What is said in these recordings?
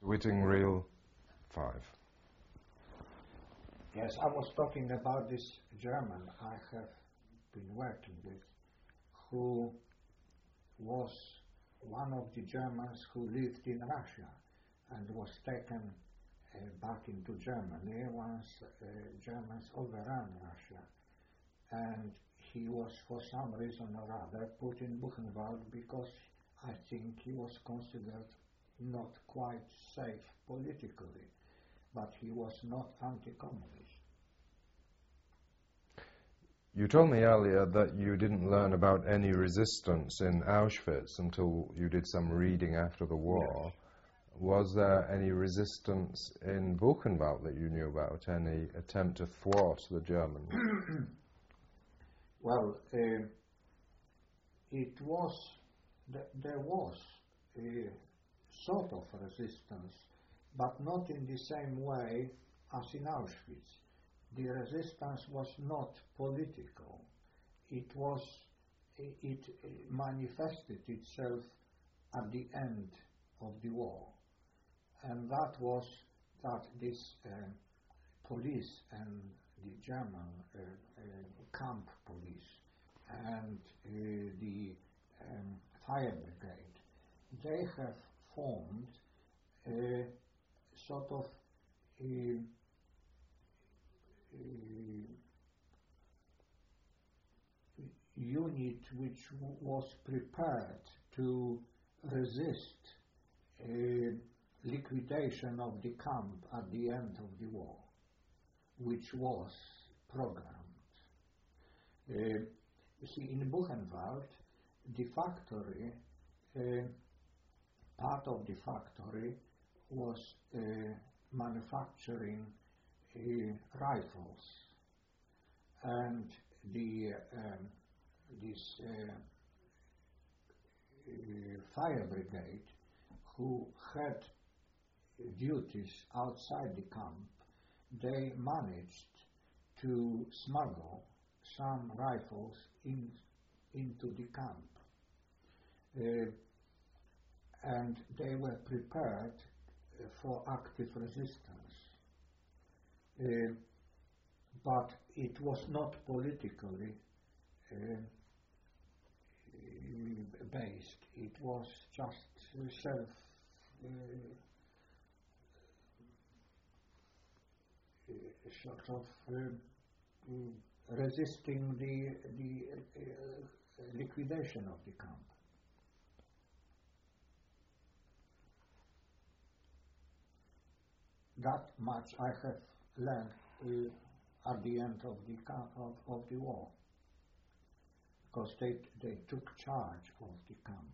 Witting Reel 5. Yes, I was talking about this German I have been working with, who was one of the Germans who lived in Russia and was taken back into Germany once Germans overran Russia. And he was, for some reason or other, put in Buchenwald because I think he was considered not quite safe politically, but he was not anti-communist. You told me earlier that you didn't learn about any resistance in Auschwitz until you did some reading after the war. Yes. Was there any resistance in Buchenwald that you knew about, any attempt to thwart the Germans? Well, there was a sort of resistance, but not in the same way as in Auschwitz. The resistance was not political. It manifested itself at the end of the war, and that was that this police and the German camp police and the fire brigade, they have formed a sort of unit which was prepared to resist liquidation of the camp at the end of the war, which was programmed. You see, in Buchenwald, the factory, part of the factory was manufacturing rifles, and this fire brigade, who had duties outside the camp, they managed to smuggle some rifles into the camp, and they were prepared for active resistance. But it was not politically based. It was just self sort of resisting the liquidation of the camp. That much I have learned at the end of the war, because they took charge of the camp.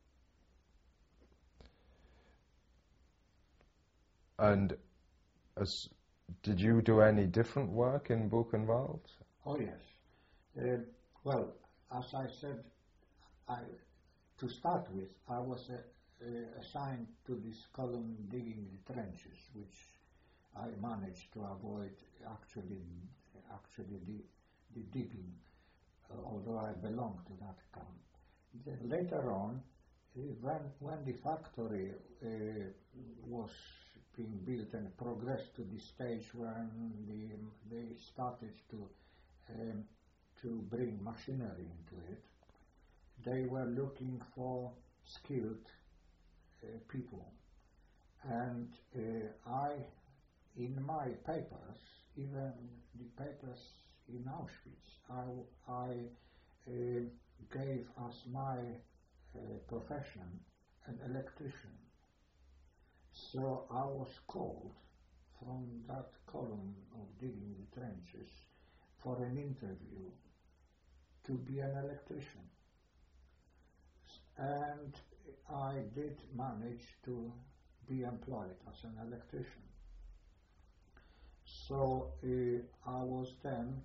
And did you do any different work in Buchenwald? Oh yes. Well, as I said, to start with, I was assigned to this column digging the trenches, which I managed to avoid actually the digging, although I belonged to that camp. Then later on, when the factory was being built and progressed to the stage when they started to bring machinery into it, they were looking for skilled people, and in my papers, even the papers in Auschwitz, I gave as my profession an electrician. So I was called from that column of digging the trenches for an interview to be an electrician. And I did manage to be employed as an electrician. So I was then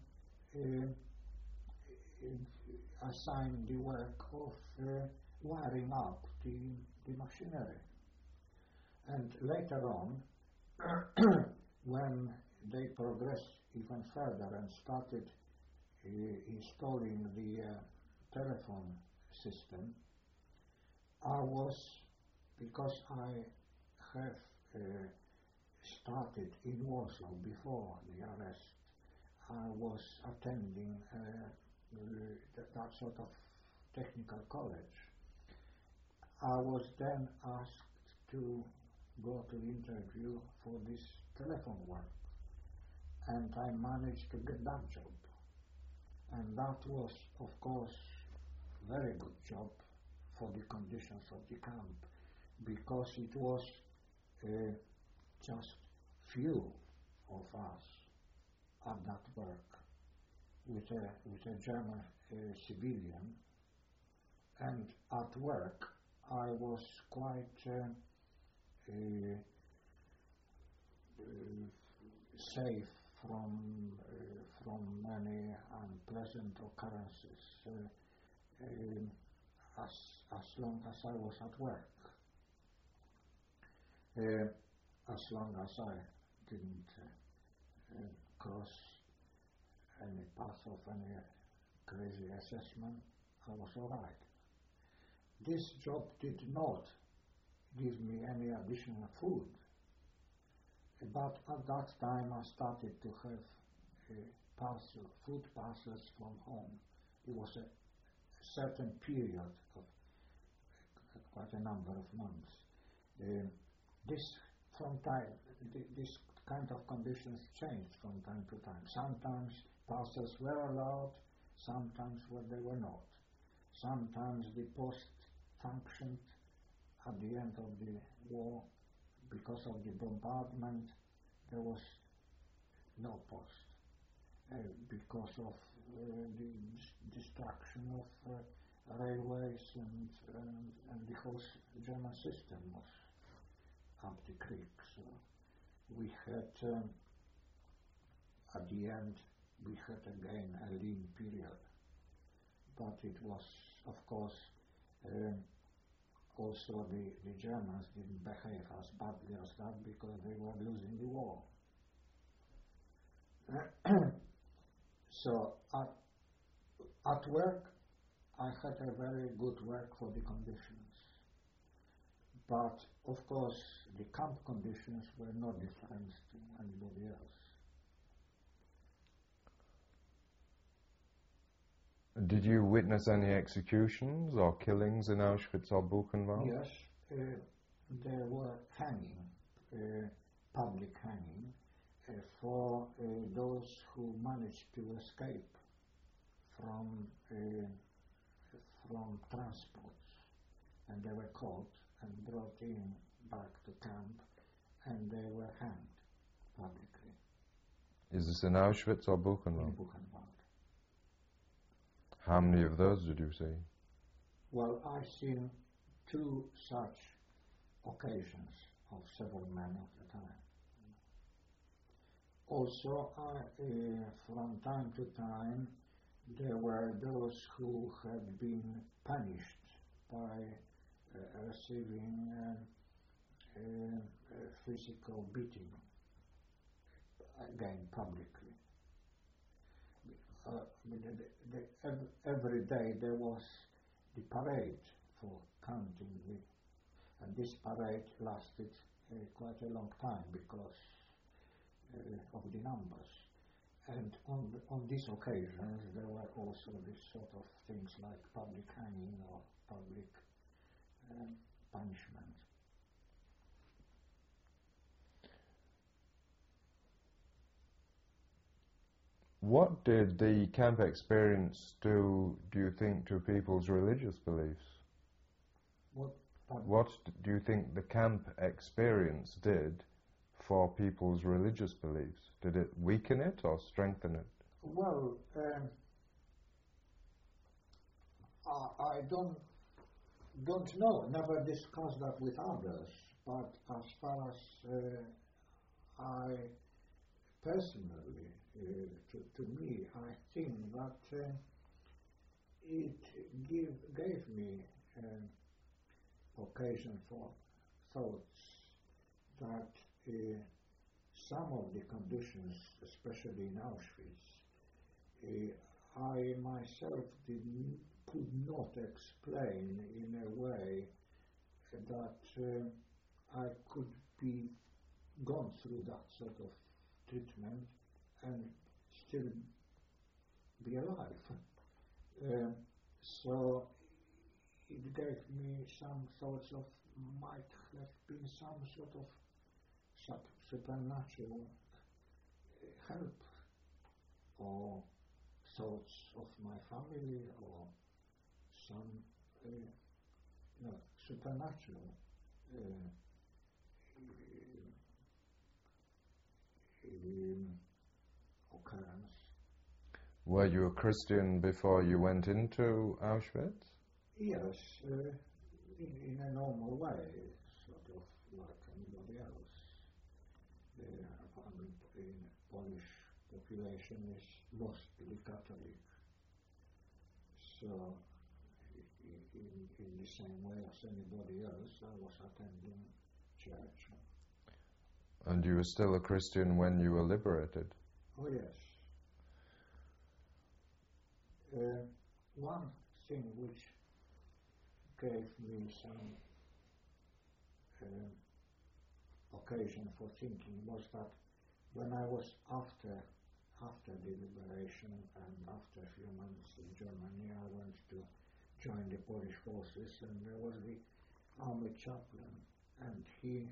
assigned the work of wiring up the machinery. And later on, when they progressed even further and started installing the telephone system, I was, because I have started in Warsaw before the arrest. I was attending that sort of technical college. I was then asked to go to the interview for this telephone work, and I managed to get that job. And that was, of course, very good job for the conditions of the camp, because it was just few of us at that work with a German civilian, and at work I was quite safe from many unpleasant occurrences as long as I was at work. As long as I didn't cross any path of any crazy assessment, I was all right. This job did not give me any additional food, but at that time I started to have food parcels from home. It was a certain period of quite a number of months. This kind of conditions changed from time to time. Sometimes parcels were allowed, sometimes they were not. Sometimes the post functioned at the end of the war. Because of the bombardment, there was no post. Because of the destruction of railways and the whole German system was up the creek. So we had, at the end, we had again a lean period. But it was, of course, also the Germans didn't behave as badly as that because they were losing the war. So at work I had a very good work for the conditions, but of course the camp conditions were no different to anybody else. Did you witness any executions or killings in Auschwitz or Buchenwald? Yes, there were public hanging, for those who managed to escape from transports, and they were caught and brought in back to camp, and they were hanged publicly. Is this in Auschwitz or Buchenwald? In Buchenwald. How many of those did you see? Well, I've seen two such occasions of several men at a time. Also, from time to time, there were those who had been punished by receiving physical beating, again publicly. Every day there was the parade for counting and this parade lasted quite a long time because of the numbers. And on these occasions there were also this sort of things like public hanging or public punishment. What did the camp experience do you think, to people's religious beliefs? What do you think the camp experience did for people's religious beliefs? Did it weaken it or strengthen it? Well, I don't know, never discussed that with others, but as far as I personally, to me, I think that it gave me occasion for thoughts that some of the conditions, especially in Auschwitz, I myself could not explain in a way that I could be gone through that sort of treatment and still be alive. So it gave me some thoughts of might have been some sort of supernatural help, or thoughts of my family, or some supernatural occurrence. Were you a Christian before you went into Auschwitz? Yes, in a normal way, sort of like anybody else. In Polish population is mostly Catholic, so in the same way as anybody else, I was attending church. And you were still a Christian when you were liberated? Oh yes. One thing which gave me some occasion for thinking was that when I was after the liberation and after a few months in Germany, I went to join the Polish forces, and there was the army chaplain, and he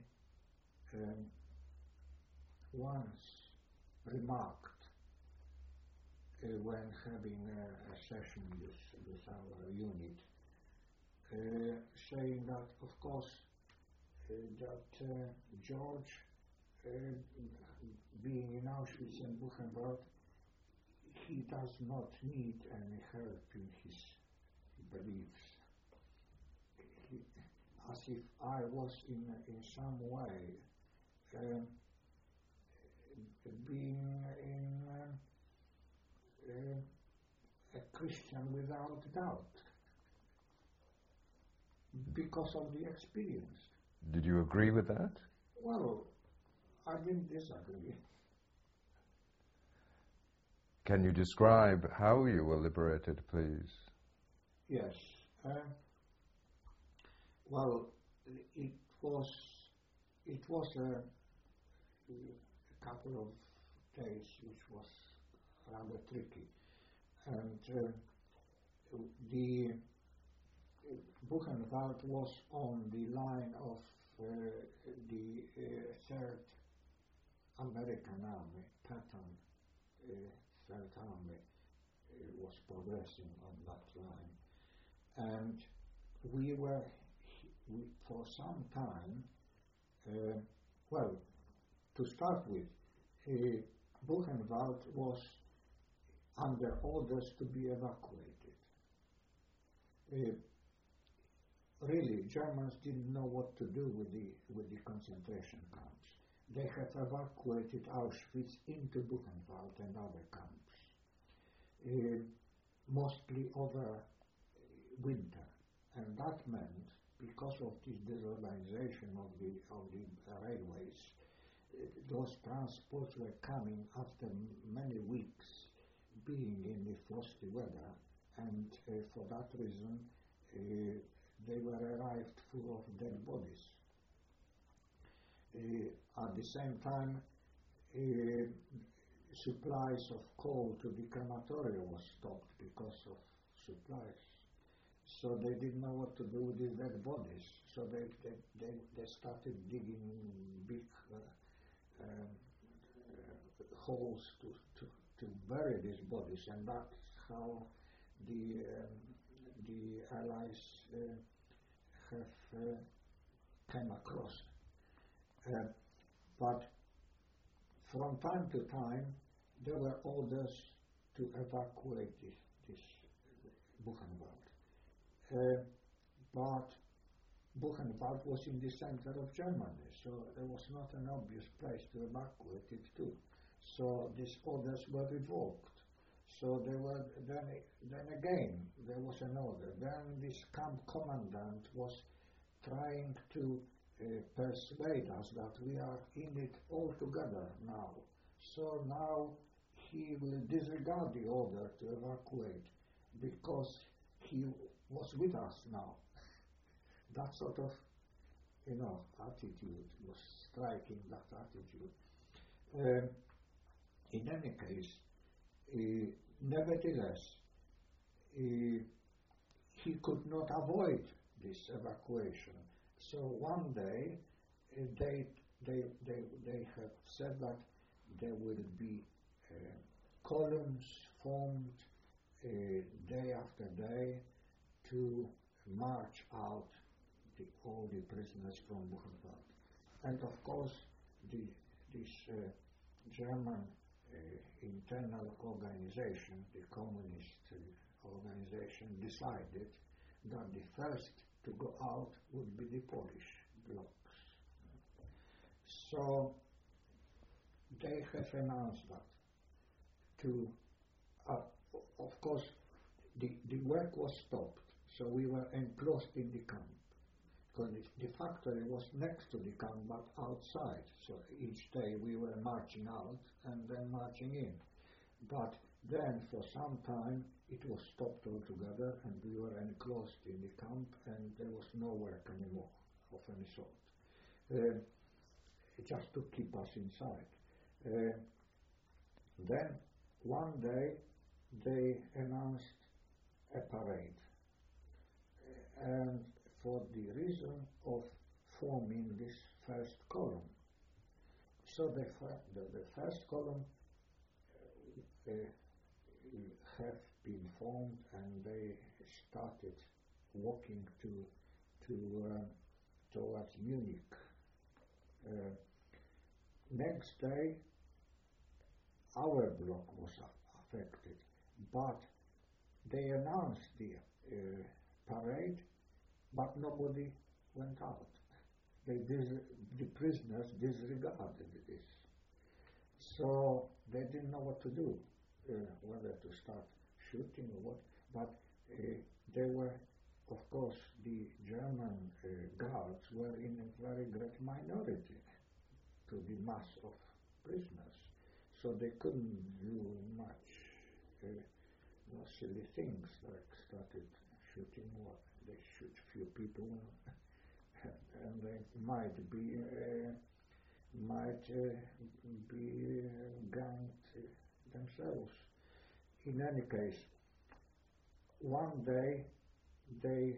once remarked when having a session with our unit, saying that of course that George, being in Auschwitz and Buchenwald, he does not need any help in his beliefs. As if I was in some way being a Christian without doubt, because of the experience. Did you agree with that? Well, I didn't disagree. Can you describe how you were liberated, please? Yes. Well, it was a couple of days which was rather tricky, and the Buchenwald was on the line of the Third American Army, Patton Third Army was progressing on that line, and we were for some time. Well, to start with, Buchenwald was under orders to be evacuated. Really, Germans didn't know what to do with the concentration camps. They had evacuated Auschwitz into Buchenwald and other camps, mostly over winter, and that meant, because of this disorganization of the railways, those transports were coming after many weeks being in the frosty weather, and for that reason they were arrived full of dead bodies. At the same time, supplies of coal to the crematorium was stopped because of supplies. So they didn't know what to do with these dead bodies. So they started digging big holes to bury these bodies, and that's how the Allies have came across. But from time to time, there were orders to evacuate this Buchenwald. But Buchenwald was in the center of Germany, so there was not an obvious place to evacuate it to. So these orders were revoked. So there were then again there was an order. Then this camp commandant was trying to persuade us that we are in it all together now. So now he will disregard the order to evacuate because he was with us now. That sort of attitude, was striking that attitude. In any case, nevertheless, he could not avoid this evacuation. So one day they have said that there will be columns formed day after day to march out all the prisoners from Buchenwald. And of course, this German internal organization, the communist organization, decided that the first to go out would be the Polish blocks. So they have announced that. Of course, the work was stopped, so we were enclosed in the camp, because the factory was next to the camp but outside. So each day we were marching out and then marching in. But then for some time it was stopped altogether and we were enclosed in the camp and there was no work anymore of any sort, just to keep us inside. Then one day they announced a parade, and for the reason of forming this first column. So the first column have been formed and they started walking towards Munich. Next day our block was affected, but they announced the parade, but nobody went out. The prisoners disregarded this. So they didn't know what to do, whether to start shooting or what. But they were, of course, the German guards were in a very great minority to the mass of prisoners. So they couldn't do much, silly things like started shooting or they shoot few people and they might be ganged themselves. In any case, one day they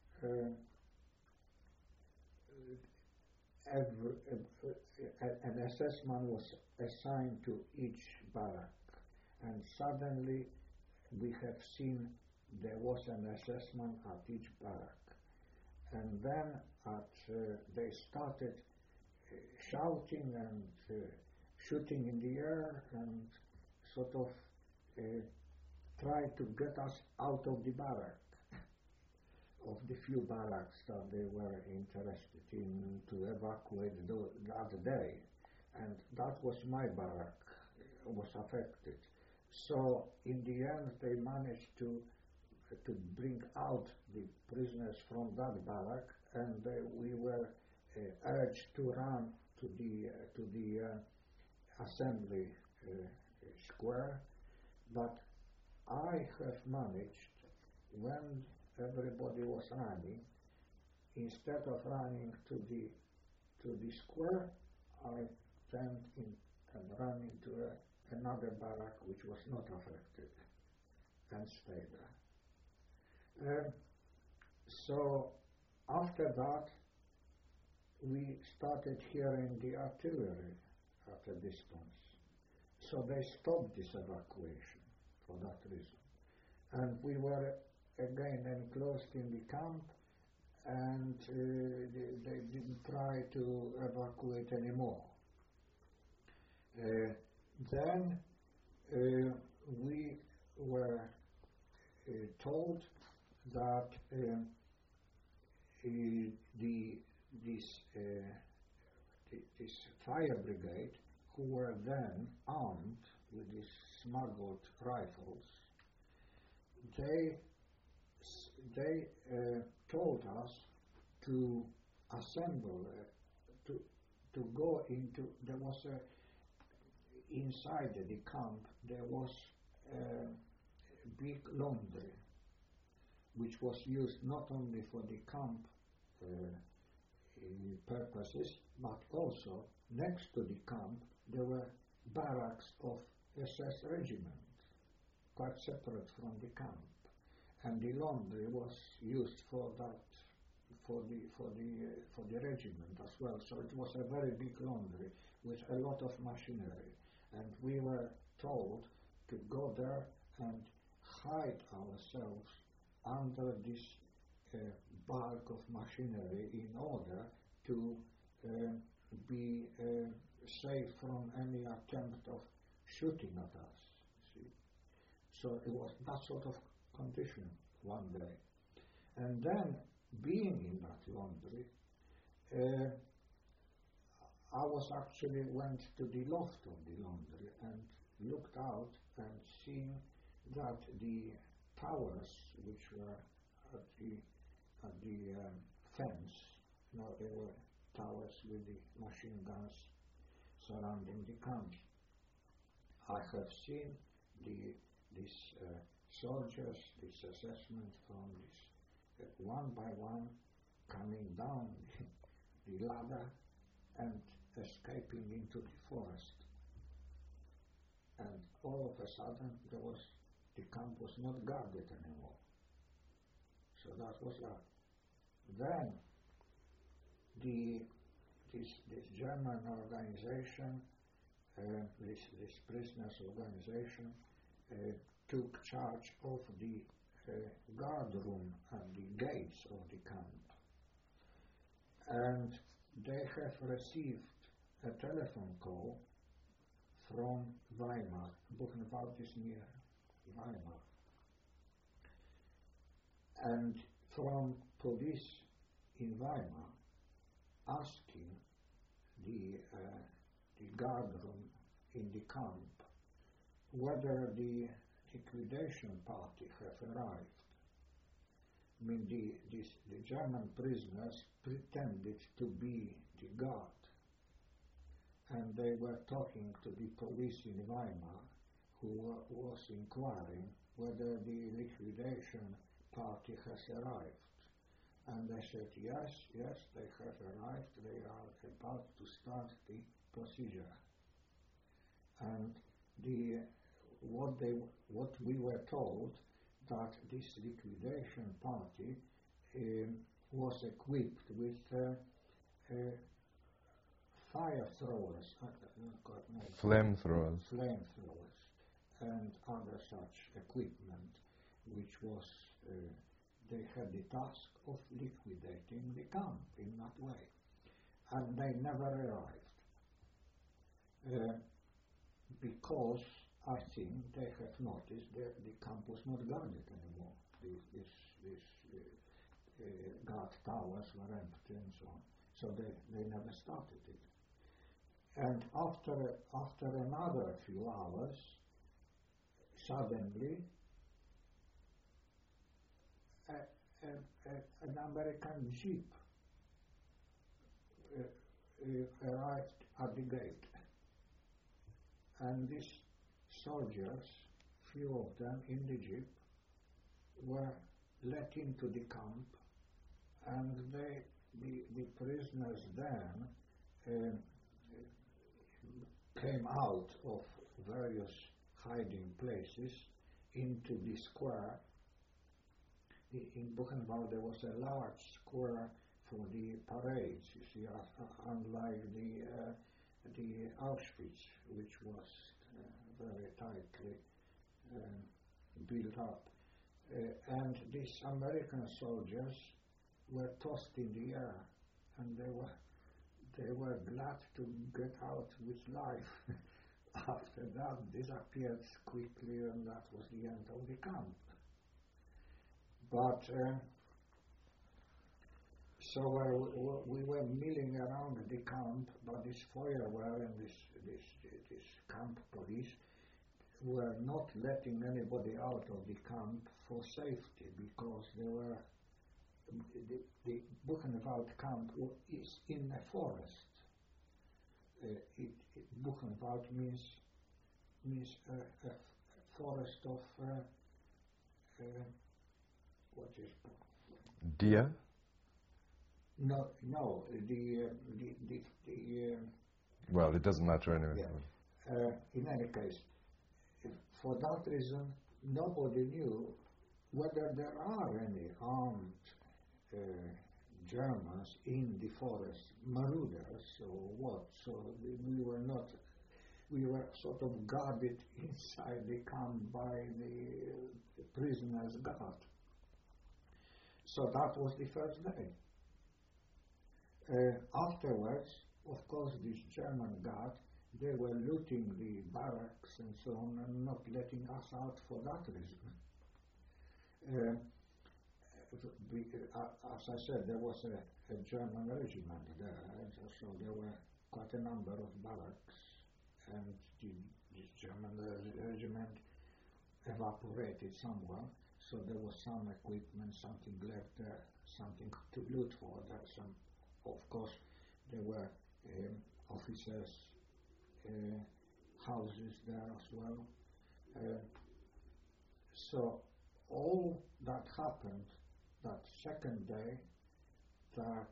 an SS man was assigned to each barrack, and suddenly we have seen there was an SS man at each barrack, and then they started shouting and shooting in the air and sort of tried to get us out of the barrack, of the few barracks that they were interested in to evacuate that day. And that was my barrack, was affected. So in the end they managed to bring out the prisoners from that barrack, and we were urged to run to the assembly square. But I have managed, when everybody was running, instead of running to the square, I turned in and ran into another barrack which was not affected and stayed there. So after that we started hearing the artillery at a distance. So they stopped this evacuation for that reason. And we were again enclosed in the camp, and they didn't try to evacuate anymore. Then we were told that this fire brigade, who were then armed with these smuggled rifles, they told us to assemble, to go into. There was inside the camp there was a big laundry, which was used not only for the camp purposes, but also next to the camp there were barracks of SS regiment, quite separate from the camp, and the laundry was used for that, for the regiment as well. So it was a very big laundry with a lot of machinery, and we were told to go there and hide ourselves under this bulk of machinery in order to be safe from any attempt of shooting at us. See? So it was that sort of condition one day. And then, being in that laundry, I was actually went to the loft of the laundry and looked out and seen that the towers which were at the fence, they were towers with the machine guns surrounding the camp. I have seen these soldiers, this assessment from this one by one coming down the ladder and escaping into the forest. And all of a sudden the camp was not guarded anymore. So that was that. Then this German organization, this prisoners organization, took charge of the guard room at the gates of the camp. And they have received a telephone call from Weimar. Buchenwald is near Weimar. And from police in Weimar asking the guard room in the camp whether the liquidation party have arrived. I mean, the German prisoners pretended to be the guard, and they were talking to the police in Weimar, who was inquiring whether the liquidation party has arrived. And they said, yes, they have arrived, they are about to start the procedure. And what we were told, that this liquidation party was equipped with fire throwers, flamethrowers, and other such equipment, which was they had the task of liquidating the camp in that way, and they never arrived because I think they have noticed that the camp was not guarded anymore. These guard towers were empty and so on. So they never started it. And after another few hours, suddenly an American jeep arrived at the gate. And these soldiers, few of them in the jeep, were let into the camp, and the prisoners then came out of various hiding places into the square. In Buchenwald there was a large square for the parades, you see, unlike the Auschwitz, which was very tightly built up. And these American soldiers were tossed in the air, and they were glad to get out with life. After that, disappeared quickly, and that was the end of the camp. But so we were milling around the camp, but this Feuerwehr and this camp police were not letting anybody out of the camp for safety, because the Buchenwald camp is in a forest. Buchenwald means a forest of what is deer? No, Well, it doesn't matter anyway. yeah. In any case, for that reason, nobody knew whether there are any armed Germans in the forest, marauders or what. So we were sort of guarded inside the camp by the prisoners' guard. So that was the first day. Afterwards, of course, this German guard, they were looting the barracks and so on and not letting us out for that reason. As I said, there was a German regiment there, so there were quite a number of barracks, and this German regiment evaporated somewhere, so there was some equipment, something left there, something to loot for. Of course, there were officers' houses there as well. So all that happened that second day, that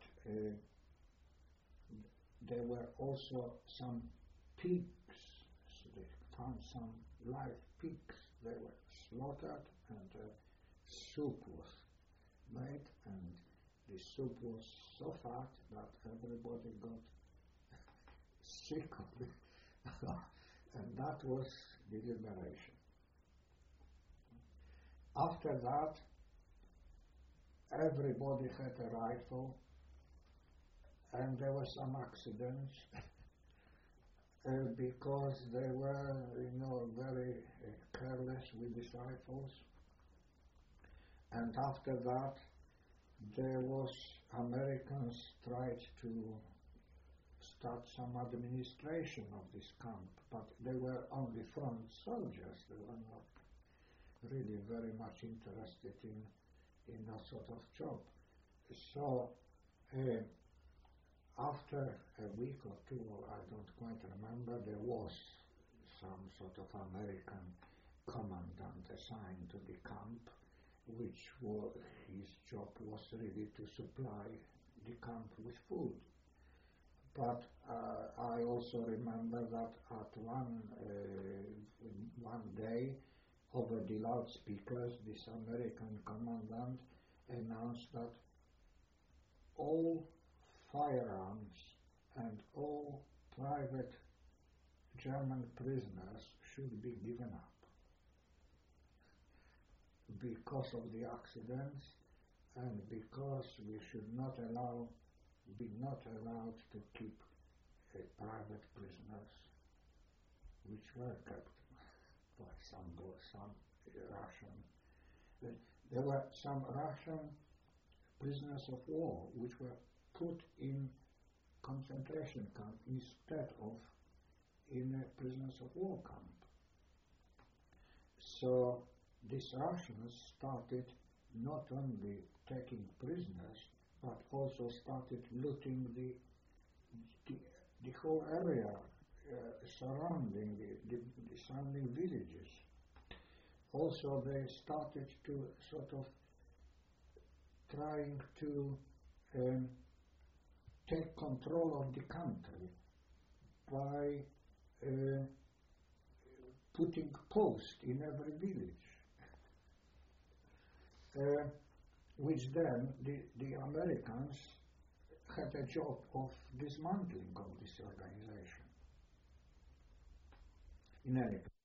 there were also some pigs. So they found some live pigs. They were slaughtered, and soup was made, and the soup was so fat that everybody got sick of it. And that was the liberation. After that, everybody had a rifle, and there were some accidents because they were, very careless with these rifles. And after that, there was Americans tried to start some administration of this camp, but they were only front soldiers. They were not really very much interested in that sort of job. So after a week or two, I don't quite remember, there was some sort of American commandant assigned to the camp, which his job was really to supply the camp with food. But I also remember that at one day, over the loudspeakers, this American commandant announced that all firearms and all private German prisoners should be given up because of the accidents, and because we should not be not allowed to keep private prisoners, which were kept by some Russian. There were some Russian prisoners of war which were put in concentration camp instead of in a prisoners of war camp. So these Russians started not only taking prisoners, but also started looting the whole area surrounding the surrounding villages. Also, they started to sort of trying to take control of the country by putting posts in every village. Which then the Americans had a job of dismantling of this organization. In any case,